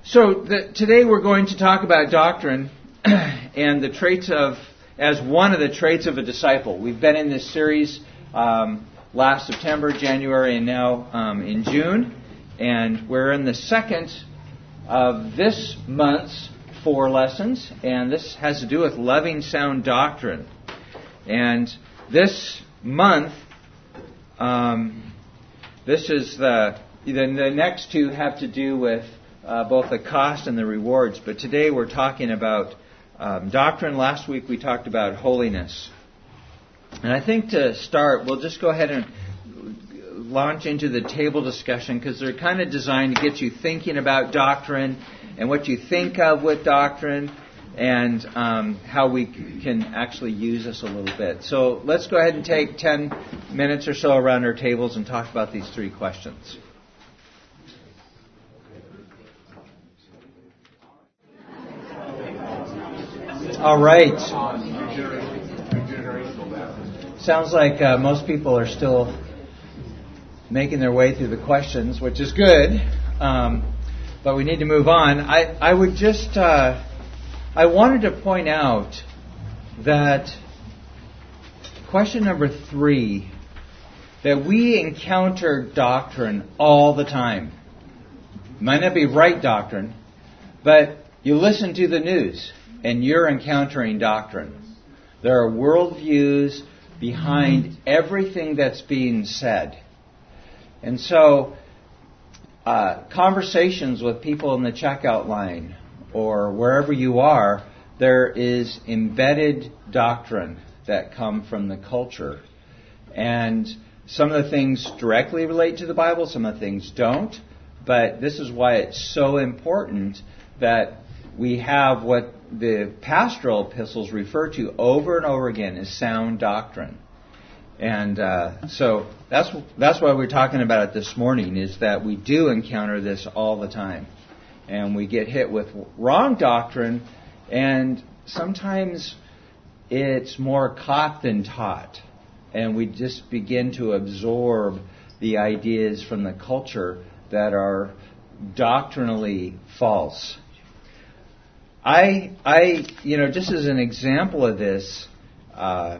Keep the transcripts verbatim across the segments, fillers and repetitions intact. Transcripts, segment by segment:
So the, today we're going to talk about doctrine and the traits of, as one of the traits of a disciple. We've been in this series um, last September, January, and now um, in June. And we're in the second of this month's four lessons. And this has to do with loving sound doctrine. And this month, um, this is the, the, the next two have to do with Uh, both the cost and the rewards. But today we're talking about um, doctrine. Last week we talked about holiness. And I think to start, we'll just go ahead and launch into the table discussion, because they're kind of designed to get you thinking about doctrine and what you think of with doctrine and um, how we can actually use this a little bit. So let's go ahead and take ten minutes or so around our tables and talk about these three questions. All right. Sounds like uh, most people are still making their way through the questions, which is good. Um, but we need to move on. I, I would just, uh, I wanted to point out that question number three, that we encounter doctrine all the time. Might not be right doctrine, but you listen to the news and you're encountering doctrine. There are worldviews behind everything that's being said. And so, uh, conversations with people in the checkout line or wherever you are, there is embedded doctrine that come from the culture. And some of the things directly relate to the Bible, some of the things don't. But this is why it's so important that we have what the pastoral epistles refer to over and over again as sound doctrine. And uh, so that's that's why we're talking about it this morning, is that we do encounter this all the time. And we get hit with wrong doctrine, and sometimes it's more caught than taught. And we just begin to absorb the ideas from the culture that are doctrinally false. I, I, you know, just as an example of this, uh,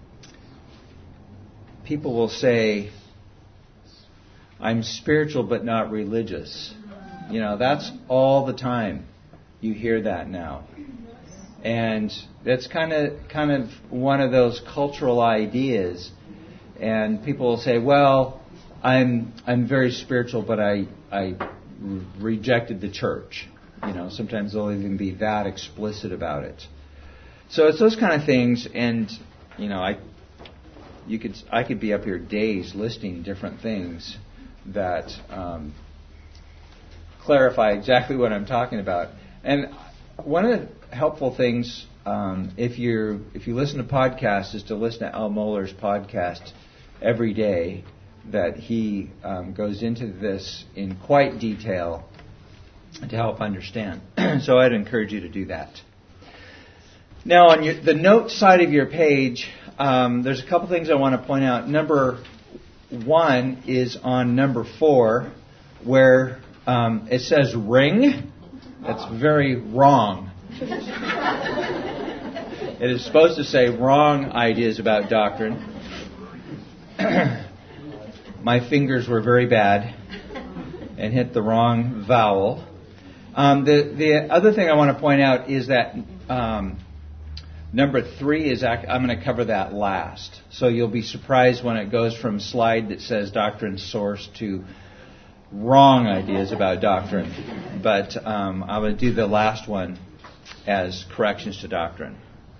people will say, I'm spiritual but not religious. You know, that's all the time. You hear that now. And that's kind of kind of one of those cultural ideas. And people will say, well, I'm I'm very spiritual, but I I re- rejected the church. You know, sometimes they'll even be that explicit about it. So it's those kind of things, and you know, I, you could, I could be up here days listing different things that um, clarify exactly what I'm talking about. And one of the helpful things, um, if you if you listen to podcasts, is to listen to Al Mohler's podcast every day. That he um, goes into this in quite detail to help understand. So I'd encourage you to do that. Now, on your, the note side of your page, um, there's a couple things I want to point out. Number one is on number four, where um, it says ring. That's very wrong. It is supposed to say wrong ideas about doctrine. My fingers were very bad and hit the wrong vowel. Um, the the other thing I want to point out is that um, number three is act, I'm going to cover that last. So you'll be surprised when it goes from slide that says doctrine source to wrong ideas about doctrine. But um, I'm going to do the last one as corrections to doctrine.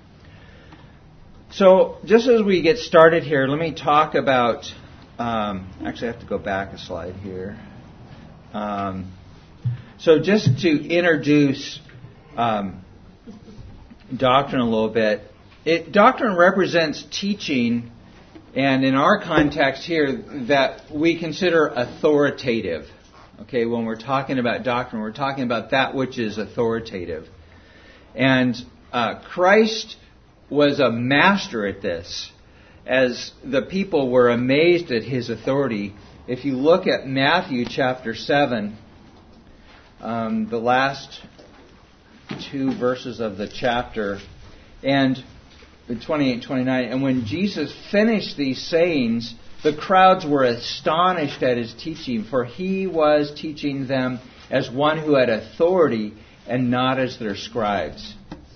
So just as we get started here, let me talk about. Um, actually, I have to go back a slide here. Um, So just to introduce um, doctrine a little bit, it, doctrine represents teaching, and in our context here, that we consider authoritative. Okay, when we're talking about doctrine, we're talking about that which is authoritative. And uh, Christ was a master at this, as the people were amazed at his authority. If you look at Matthew chapter seven, um, the last two verses of the chapter, and twenty-eight and twenty-nine. And when Jesus finished these sayings, the crowds were astonished at his teaching, for he was teaching them as one who had authority and not as their scribes.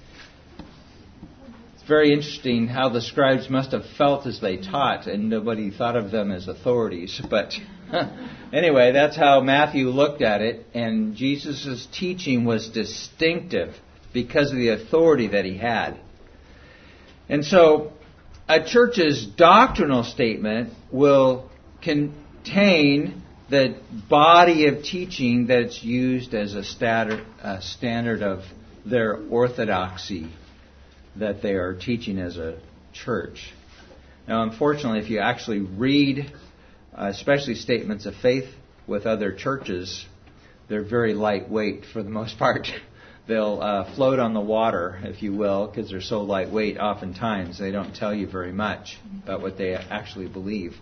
It's very interesting how the scribes must have felt as they taught, and nobody thought of them as authorities. But anyway, that's how Matthew looked at it, and Jesus' teaching was distinctive because of the authority that he had. And so, a church's doctrinal statement will contain the body of teaching that's used as a standard, a standard of their orthodoxy that they are teaching as a church. Now, unfortunately, if you actually read, uh, especially statements of faith with other churches, they're very lightweight for the most part. They'll uh, float on the water, if you will, because they're so lightweight oftentimes. They don't tell you very much about what they actually believe.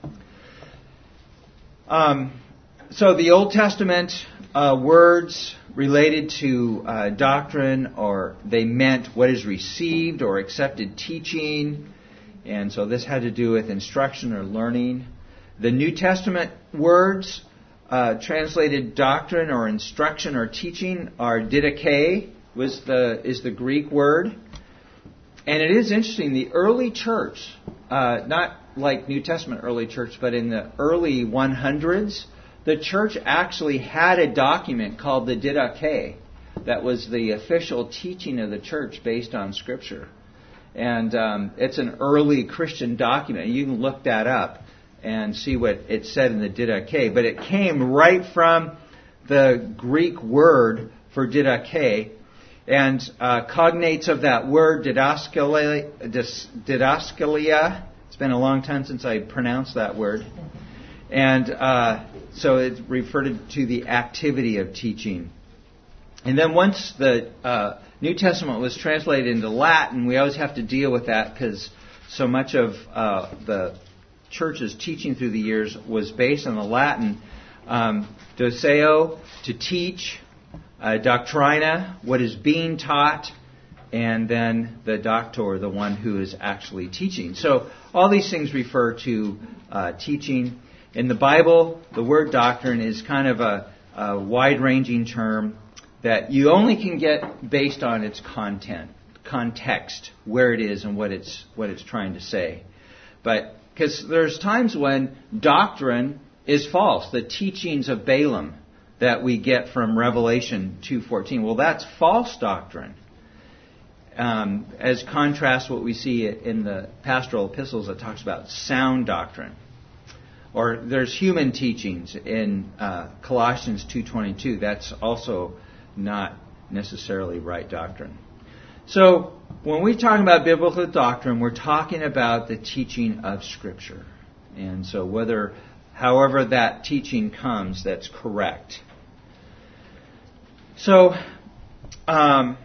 Um, so the Old Testament uh, words related to uh, doctrine, or they meant what is received or accepted teaching, and so this had to do with instruction or learning. The New Testament words Uh, translated doctrine or instruction or teaching are didache was the is the Greek word, and it is interesting. The early church, uh, not like New Testament early church, but in the early hundreds, the church actually had a document called the Didache that was the official teaching of the church based on Scripture, and um, it's an early Christian document. You can look that up and see what it said in the Didache. But it came right from the Greek word for Didache. And uh, cognates of that word, didaskalia, didaskalia, it's been a long time since I pronounced that word. And uh, so it referred to the activity of teaching. And then once the uh, New Testament was translated into Latin, we always have to deal with that because so much of uh, the church's teaching through the years was based on the Latin um, doceo, to teach, uh, doctrina, what is being taught, and then the doctor, the one who is actually teaching. So all these things refer to uh, teaching. In the Bible, the word doctrine is kind of a, a wide-ranging term that you only can get based on its content, context, where it is and what it's what it's trying to say. But because there's times when doctrine is false. The teachings of Balaam that we get from Revelation two fourteen. Well, that's false doctrine. Um, as contrast what we see in the pastoral epistles that talks about sound doctrine. Or there's human teachings in uh, Colossians two twenty-two. That's also not necessarily right doctrine. So, when we talk about biblical doctrine, we're talking about the teaching of Scripture. And so whether, however that teaching comes, that's correct. So, um,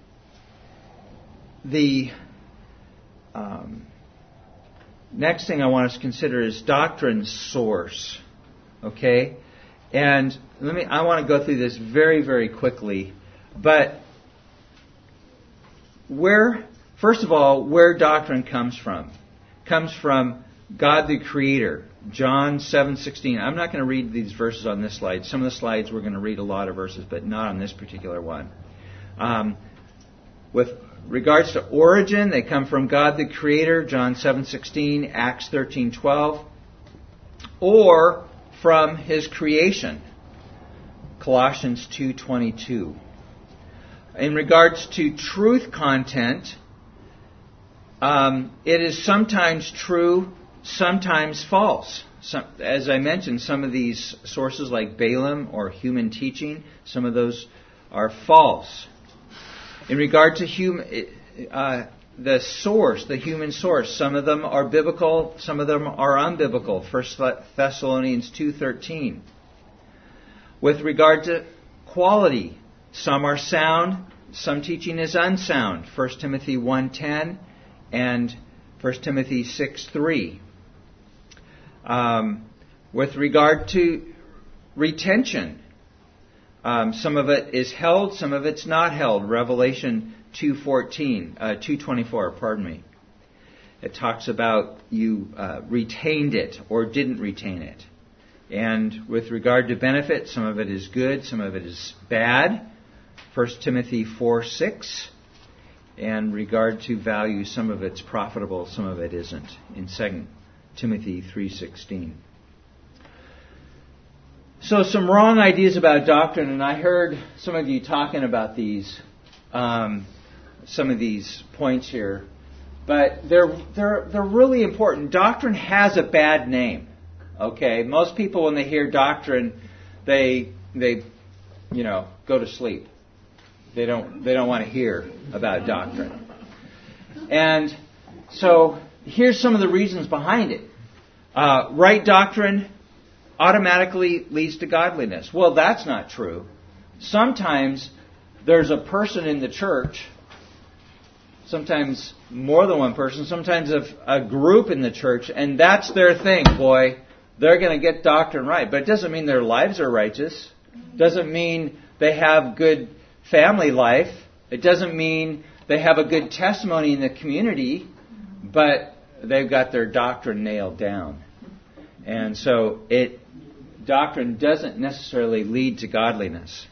the um, next thing I want us to consider is doctrine's source. Okay? And let me, I want to go through this very, very quickly. But Where, first of all, where doctrine comes from. Comes from God the Creator. John seven sixteen. I'm not going to read these verses on this slide. Some of the slides we're going to read a lot of verses, but not on this particular one. Um, with regards to origin, they come from God the Creator, John seven sixteen, Acts thirteen twelve, or from His creation, Colossians two twenty-two. In regards to truth content, um, it is sometimes true, sometimes false. Some, as I mentioned, some of these sources like Balaam or human teaching, some of those are false. In regard to human, uh, the source, the human source, some of them are biblical, some of them are unbiblical. First Thessalonians two thirteen. With regard to quality, some are sound, some teaching is unsound. First Timothy one ten and First Timothy six three. Um, with regard to retention, Um, some of it is held, some of it's not held. Revelation two fourteen, uh, two twenty-four, pardon me. It talks about you uh, retained it or didn't retain it. And with regard to benefit, some of it is good, some of it is bad. First Timothy four six. And regard to value, some of it's profitable, some of it isn't. In Second Timothy three sixteen. So some wrong ideas about doctrine, and I heard some of you talking about these, um, some of these points here. But they're they're they're really important. Doctrine has a bad name. Okay, most people when they hear doctrine, they they you know go to sleep. They don't they don't want to hear about doctrine. And so here's some of the reasons behind it. Uh, right doctrine automatically leads to godliness. Well, that's not true. Sometimes there's a person in the church, sometimes more than one person, sometimes a, a group in the church, and that's their thing, boy. They're going to get doctrine right. But it doesn't mean their lives are righteous. It doesn't mean they have good family life. It doesn't mean they have a good testimony in the community, but they've got their doctrine nailed down. And so it doctrine doesn't necessarily lead to godliness.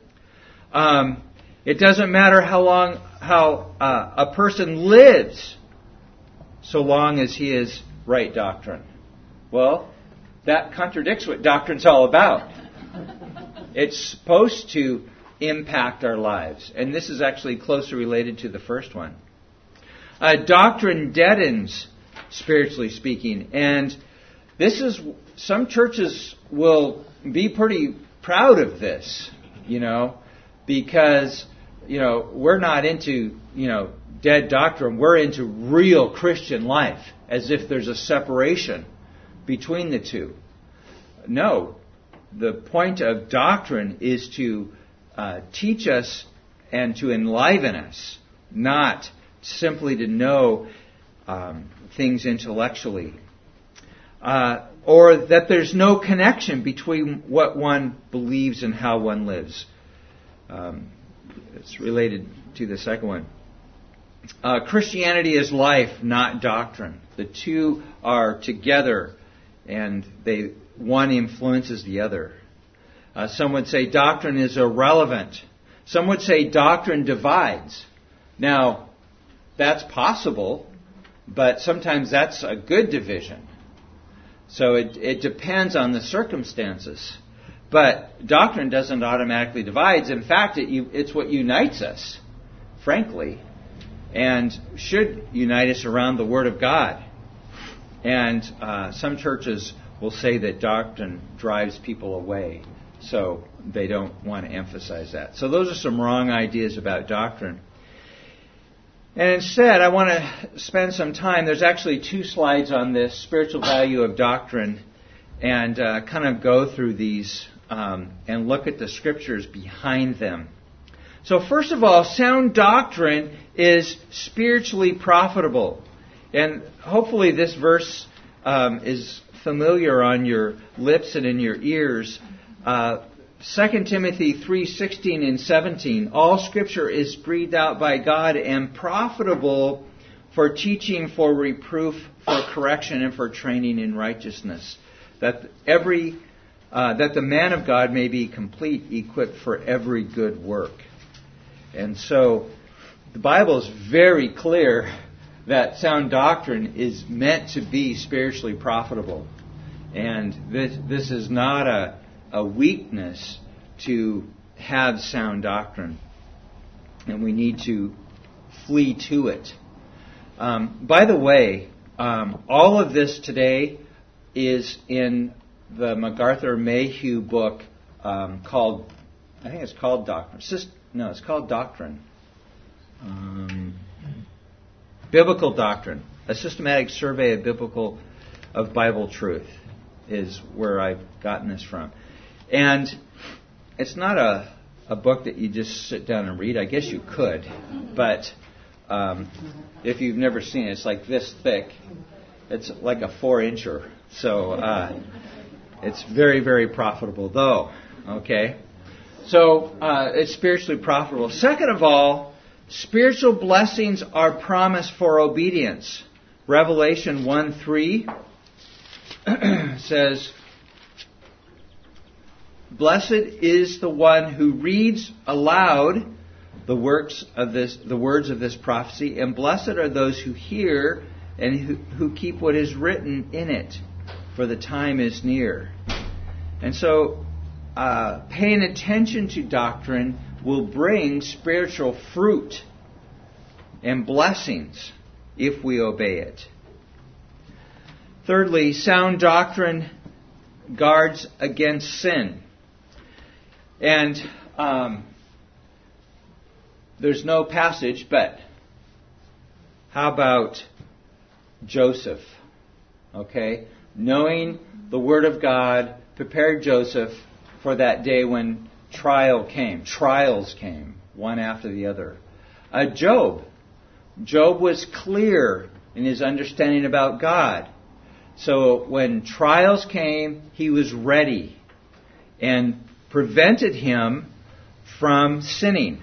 Um, it doesn't matter how long how uh, a person lives, so long as he is right doctrine. Well, that contradicts what doctrine's all about. It's supposed to impact our lives, and this is actually closely related to the first one. Uh, doctrine deadens, spiritually speaking, and this is, some churches will be pretty proud of this, you know, because, you know, we're not into, you know, dead doctrine. We're into real Christian life, as if there's a separation between the two. No, the point of doctrine is to uh, teach us and to enliven us, not simply to know um, things intellectually. Uh, or that there's no connection between what one believes and how one lives. Um, it's related to the second one. Uh, Christianity is life, not doctrine. The two are together, and they one influences the other. Uh, some would say doctrine is irrelevant. Some would say doctrine divides. Now, that's possible, but sometimes that's a good division. So it, it depends on the circumstances. But doctrine doesn't automatically divide. In fact, it, it's what unites us, frankly, and should unite us around the Word of God. And uh, some churches will say that doctrine drives people away, so they don't want to emphasize that. So those are some wrong ideas about doctrine. And instead, I want to spend some time, there's actually two slides on this, spiritual value of doctrine, and uh, kind of go through these um, and look at the scriptures behind them. So first of all, sound doctrine is spiritually profitable. And hopefully this verse um, is familiar on your lips and in your ears. Uh, Second Timothy three sixteen and seventeen, all Scripture is breathed out by God and profitable for teaching, for reproof, for correction, and for training in righteousness, that every uh, that the man of God may be complete, equipped for every good work. And so the Bible is very clear that sound doctrine is meant to be spiritually profitable, and this this is not a a weakness to have sound doctrine, and we need to flee to it. Um, by the way, um, all of this today is in the MacArthur Mayhew book um, called, I think it's called Doctrine. Syst- no, it's called Doctrine. Um, Biblical Doctrine, a systematic survey of biblical of Bible truth, is where I've gotten this from. And it's not a, a book that you just sit down and read. I guess you could, but um, if you've never seen it, it's like this thick. It's like a four-incher. So uh, it's very, very profitable, though. Okay? So uh, it's spiritually profitable. Second of all, spiritual blessings are promised for obedience. Revelation one three says, "Blessed is the one who reads aloud the works of this, the words of this prophecy, and blessed are those who hear and who, who keep what is written in it, for the time is near." And so, uh, paying attention to doctrine will bring spiritual fruit and blessings if we obey it. Thirdly, sound doctrine guards against sin. And um, there's no passage, but how about Joseph? Okay? Knowing the Word of God prepared Joseph for that day when trial came. Trials came, one after the other. Uh, Job. Job was clear in his understanding about God. So when trials came, he was ready and prevented him from sinning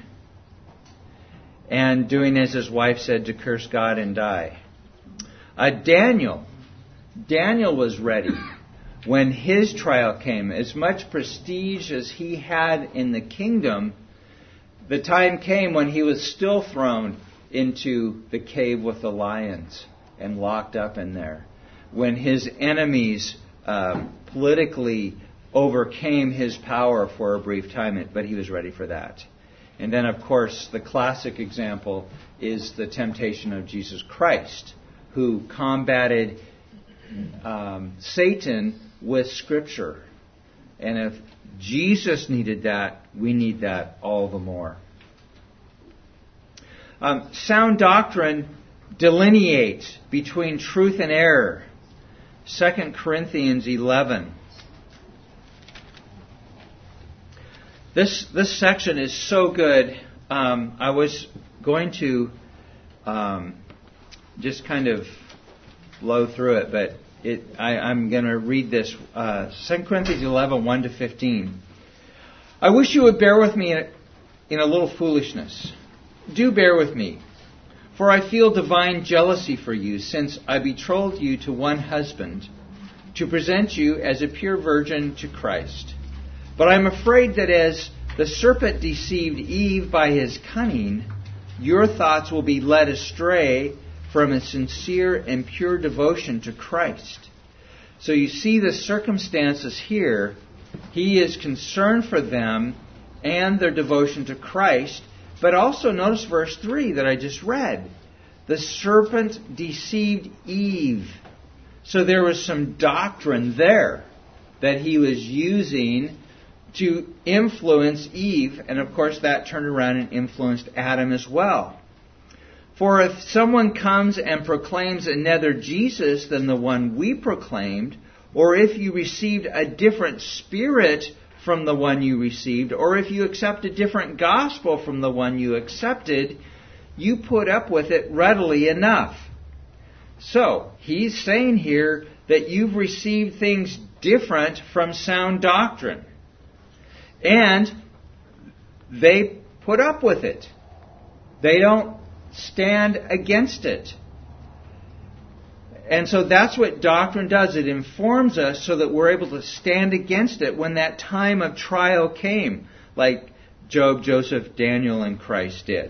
and doing as his wife said, to curse God and die. Uh, Daniel. Daniel was ready when his trial came. As much prestige as he had in the kingdom, the time came when he was still thrown into the cave with the lions and locked up in there. When his enemies uh, politically overcame his power for a brief time, but he was ready for that. And then, of course, the classic example is the temptation of Jesus Christ, who combated um, Satan with Scripture. And if Jesus needed that, we need that all the more. Um, sound doctrine delineates between truth and error. Second Corinthians eleven. This this section is so good. Um, I was going to um, just kind of blow through it, but it, I, I'm going to read this. Uh, Second Corinthians eleven, one to fifteen. "I wish you would bear with me in a, in a little foolishness. Do bear with me. For I feel divine jealousy for you, since I betrothed you to one husband, to present you as a pure virgin to Christ. But I am afraid that as the serpent deceived Eve by his cunning, your thoughts will be led astray from a sincere and pure devotion to Christ." So you see the circumstances here. He is concerned for them and their devotion to Christ. But also notice verse three that I just read. The serpent deceived Eve. So there was some doctrine there that he was using to influence Eve. And of course that turned around and influenced Adam as well. "For if someone comes and proclaims another Jesus than the one we proclaimed, or if you received a different spirit from the one you received, or if you accept a different gospel from the one you accepted, you put up with it readily enough." So, he's saying here that you've received things different from sound doctrine. And they put up with it. They don't stand against it. And so that's what doctrine does. It informs us so that we're able to stand against it when that time of trial came, like Job, Joseph, Daniel, and Christ did.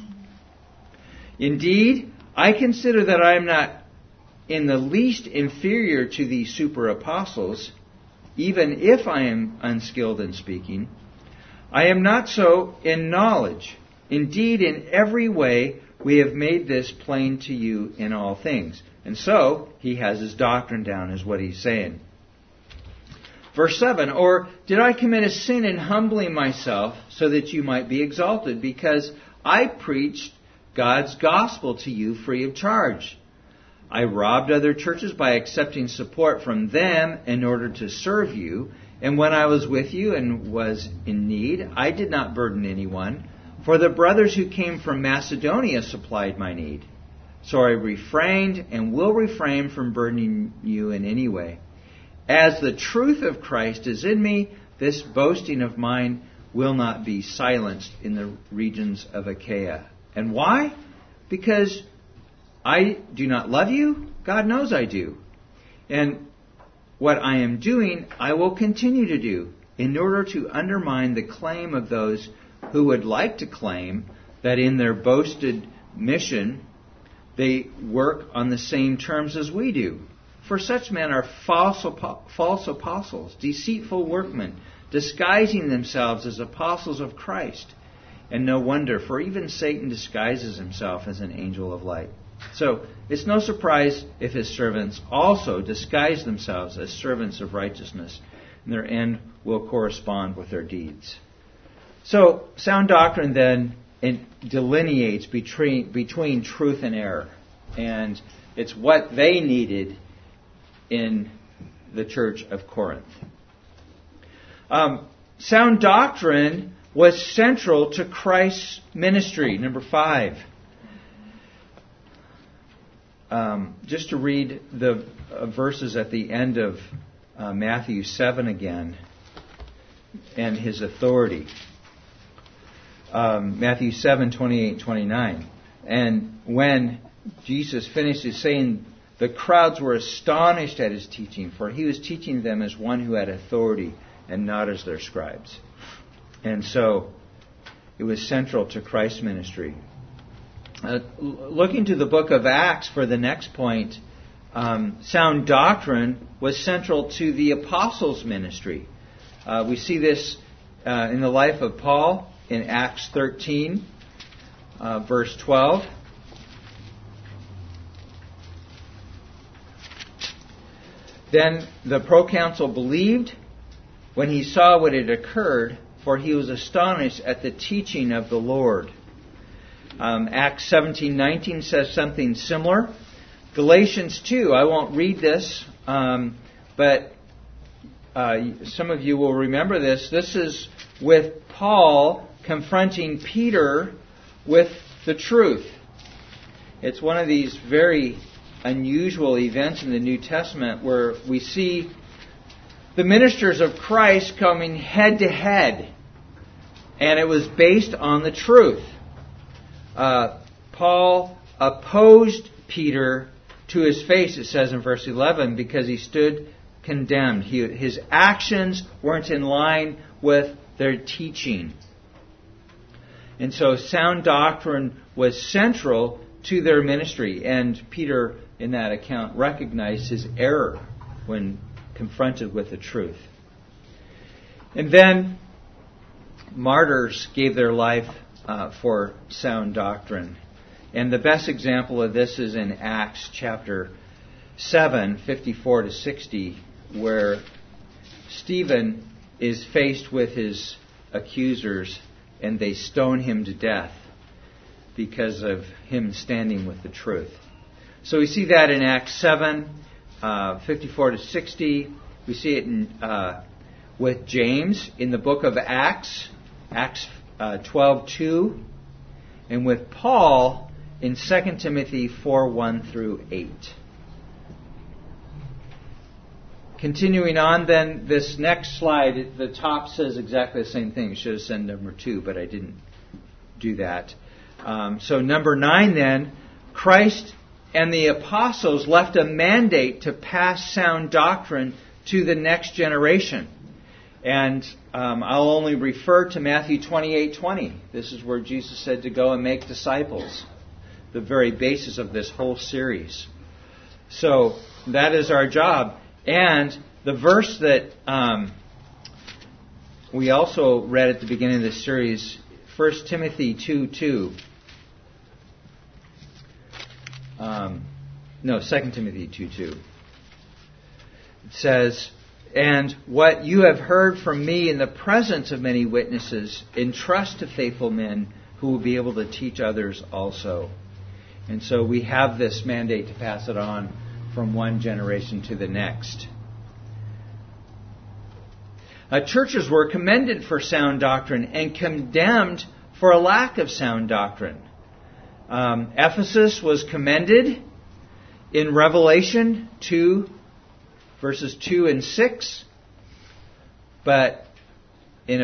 "Indeed, I consider that I am not in the least inferior to these super apostles, even if I am unskilled in speaking. I am not so in knowledge. Indeed, in every way we have made this plain to you in all things." And so, he has his doctrine down, is what he's saying. Verse seven, "Or did I commit a sin in humbling myself so that you might be exalted? Because I preached God's gospel to you free of charge. I robbed other churches by accepting support from them in order to serve you. And when I was with you and was in need, I did not burden anyone, for the brothers who came from Macedonia supplied my need. So I refrained and will refrain from burdening you in any way. As the truth of Christ is in me, this boasting of mine will not be silenced in the regions of Achaia. And why? Because I do not love you. God knows I do. And what I am doing, I will continue to do in order to undermine the claim of those who would like to claim that in their boasted mission they work on the same terms as we do. For such men are false, false apostles, deceitful workmen, disguising themselves as apostles of Christ. And no wonder, for even Satan disguises himself as an angel of light. So it's no surprise if his servants also disguise themselves as servants of righteousness, and their end will correspond with their deeds. So sound doctrine then delineates between, between truth and error. And it's what they needed in the church of Corinth. Um, sound doctrine was central to Christ's ministry. Number five. Um, just to read the uh, verses at the end of uh, Matthew seven again, and his authority. Um, Matthew seven, twenty-eight, twenty-nine. And when Jesus finished his saying, the crowds were astonished at his teaching, for he was teaching them as one who had authority and not as their scribes. And so it was central to Christ's ministry. Uh, looking to the book of Acts for the next point, um, sound doctrine was central to the apostles' ministry. Uh, we see this uh, in the life of Paul in Acts thirteen, uh, verse twelve. Then the proconsul believed when he saw what had occurred, for he was astonished at the teaching of the Lord. Um, Acts seventeen nineteen says something similar. Galatians two, I won't read this, um, but uh, some of you will remember this. This is with Paul confronting Peter with the truth. It's one of these very unusual events in the New Testament where we see the ministers of Christ coming head to head, and it was based on the truth. Uh, Paul opposed Peter to his face, it says in verse eleven, because he stood condemned. He, his actions weren't in line with their teaching. And so sound doctrine was central to their ministry. And Peter, in that account, recognized his error when confronted with the truth. And then martyrs gave their life uh, for sound doctrine. And the best example of this is in Acts chapter seven, fifty-four to sixty, where Stephen is faced with his accusers and they stone him to death because of him standing with the truth. So we see that in Acts seven, uh, fifty-four to sixty. We see it in, uh, with James in the book of Acts, Acts uh, twelve two, and with Paul in Second Timothy four one through eight. Continuing on then, this next slide, the top says exactly the same thing. I should have said number two, but I didn't do that. Um, so number nine then, Christ and the apostles left a mandate to pass sound doctrine to the next generation. And um, I'll only refer to Matthew twenty-eight twenty. This is where Jesus said to go and make disciples, the very basis of this whole series. So that is our job. And the verse that um, we also read at the beginning of this series, First Timothy two two. Um, no, Second Timothy two two. It says, "And what you have heard from me in the presence of many witnesses, entrust to faithful men who will be able to teach others also." And so we have this mandate to pass it on from one generation to the next. Uh, churches were commended for sound doctrine and condemned for a lack of sound doctrine. Um, Ephesus was commended in Revelation two, verses two and six, but in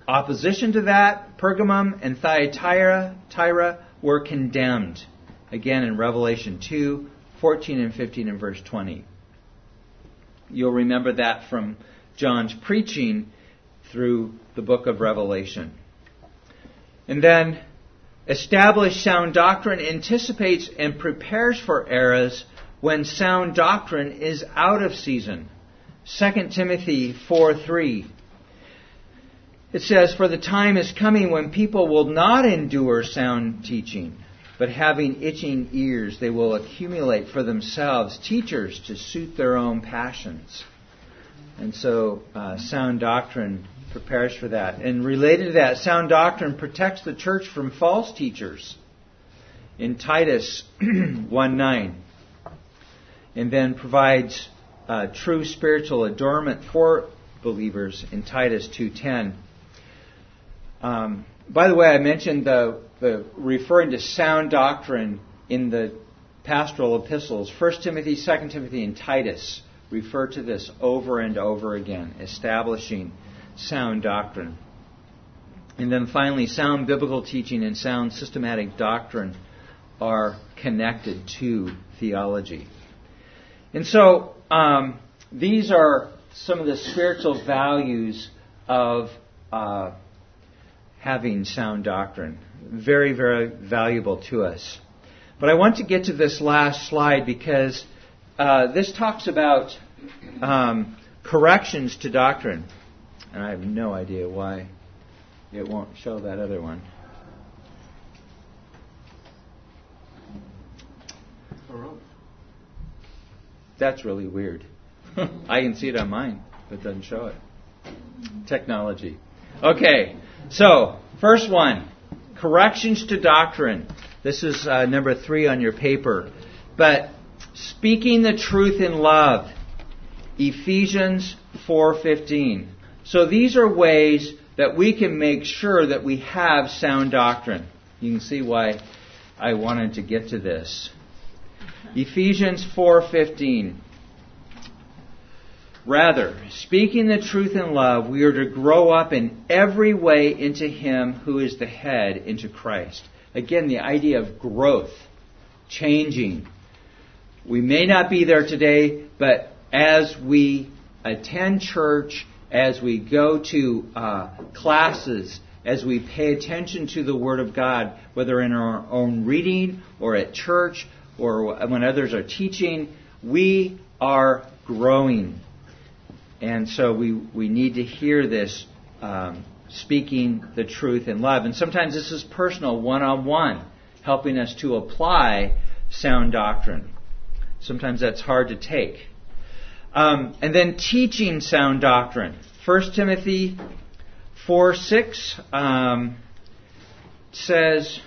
opposition to that, Pergamum and Thyatira Tyra were condemned. Again in Revelation two, fourteen and fifteen and verse twenty. You'll remember that from John's preaching through the book of Revelation. And then, established sound doctrine anticipates and prepares for eras when sound doctrine is out of season. Second Timothy four three. It says, "For the time is coming when people will not endure sound teaching, but having itching ears, they will accumulate for themselves teachers to suit their own passions." And so, uh, sound doctrine prepares for that. And related to that, sound doctrine protects the church from false teachers in Titus one nine. And then provides uh, true spiritual adornment for believers in Titus two ten. Um, by the way, I mentioned the, the referring to sound doctrine in the pastoral epistles. First Timothy, Second Timothy, and Titus refer to this over and over again, establishing sound doctrine. And then finally, sound biblical teaching and sound systematic doctrine are connected to theology. And so, um, these are some of the spiritual values of uh, having sound doctrine. Very, very valuable to us. But I want to get to this last slide because uh, this talks about um, corrections to doctrine. And I have no idea why it won't show that other one. That's really weird. I can see it on mine, but it doesn't show it. Technology. Okay, so first one, corrections to doctrine. This is uh, number three on your paper. But speaking the truth in love, Ephesians four fifteen. So these are ways that we can make sure that we have sound doctrine. You can see why I wanted to get to this. Ephesians four fifteen. Rather, speaking the truth in love, we are to grow up in every way into Him who is the head, into Christ. Again, the idea of growth, changing. We may not be there today, but as we attend church, as we go to uh, classes, as we pay attention to the Word of God, whether in our own reading or at church or when others are teaching, we are growing. And so we, we need to hear this, um, speaking the truth in love. And sometimes this is personal, one-on-one, helping us to apply sound doctrine. Sometimes that's hard to take. Um, and then teaching sound doctrine. First Timothy four six um, says,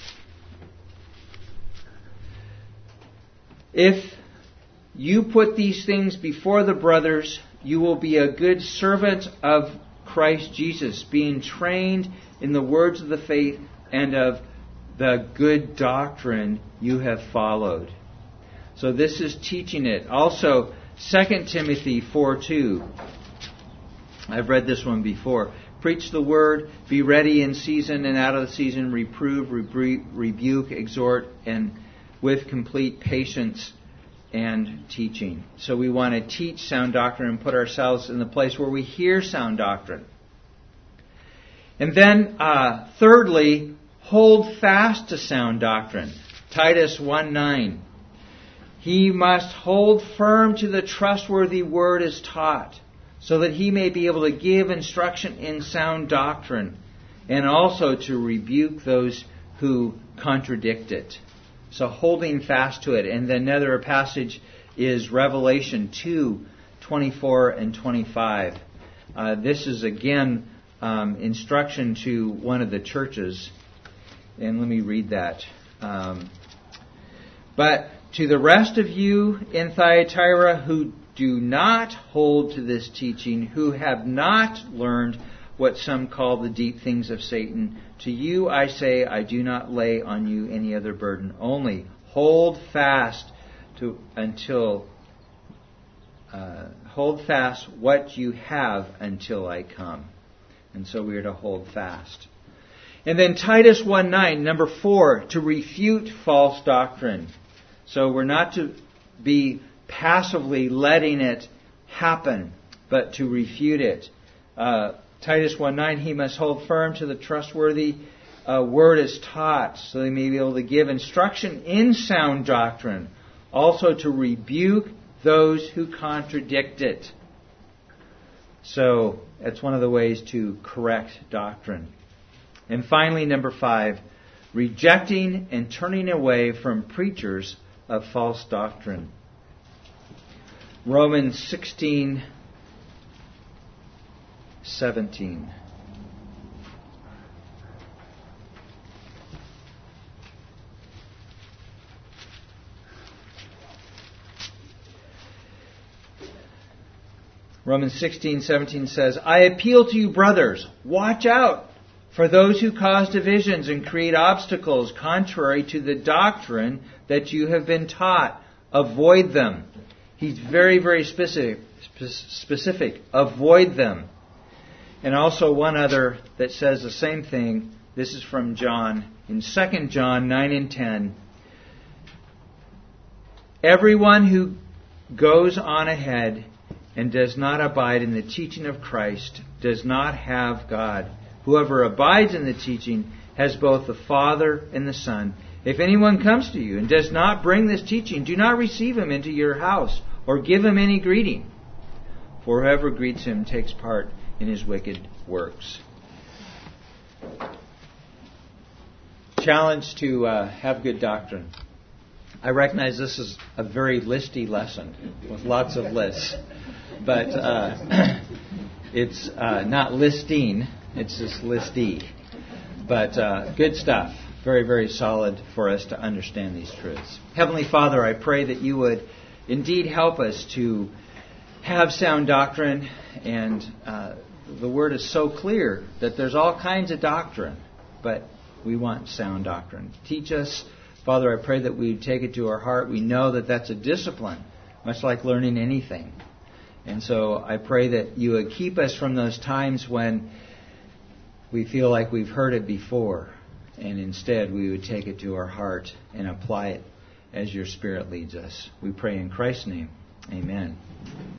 "If you put these things before the brothers, you will be a good servant of Christ Jesus, being trained in the words of the faith and of the good doctrine you have followed." So this is teaching it. Also, Second Timothy four two. I've read this one before. "Preach the word, be ready in season and out of the season, reprove, rebu- rebuke, exhort, and with complete patience and teaching." So we want to teach sound doctrine and put ourselves in the place where we hear sound doctrine. And then, uh, thirdly, hold fast to sound doctrine. Titus one nine. "He must hold firm to the trustworthy word as taught, so that he may be able to give instruction in sound doctrine, and also to rebuke those who contradict it." So holding fast to it. And then another passage is Revelation two twenty-four and twenty-five. Uh, this is again um, instruction to one of the churches. And let me read that. Um, "But to the rest of you in Thyatira who do not hold to this teaching, who have not learned what some call the deep things of Satan, to you I say, I do not lay on you any other burden. Only hold fast to until uh, hold fast what you have until I come." And so we are to hold fast. And then Titus one nine, number four, to refute false doctrine. So we're not to be passively letting it happen, but to refute it. Uh, Titus one nine, he must hold firm to the trustworthy uh, word as taught, so they may be able to give instruction in sound doctrine, also to rebuke those who contradict it. So that's one of the ways to correct doctrine. And finally, number five, rejecting and turning away from preachers of false doctrine. Romans sixteen seventeen. Romans sixteen seventeen says, I appeal to you, brothers, watch out for those who cause divisions and create obstacles contrary to the doctrine that you have been taught. Avoid them. He's very, very specific. Specific. Avoid them. And also one other that says the same thing. This is from John. In Second John nine and ten. Everyone who goes on ahead and does not abide in the teaching of Christ does not have God. Whoever abides in the teaching has both the Father and the Son. If anyone comes to you and does not bring this teaching, do not receive him into your house or give him any greeting. For whoever greets him takes part in his wicked works. Challenge to uh, have good doctrine. I recognize this is a very listy lesson with lots of lists. But uh, it's uh, not listing, it's just listy. But uh, good stuff. Very, very solid for us to understand these truths. Heavenly Father, I pray that you would indeed help us to have sound doctrine. And uh, the Word is so clear that there's all kinds of doctrine, but we want sound doctrine. Teach us, Father, I pray that we take it to our heart. We know that that's a discipline, much like learning anything. And so I pray that you would keep us from those times when we feel like we've heard it before, and instead we would take it to our heart and apply it as your Spirit leads us. We pray in Christ's name. Amen.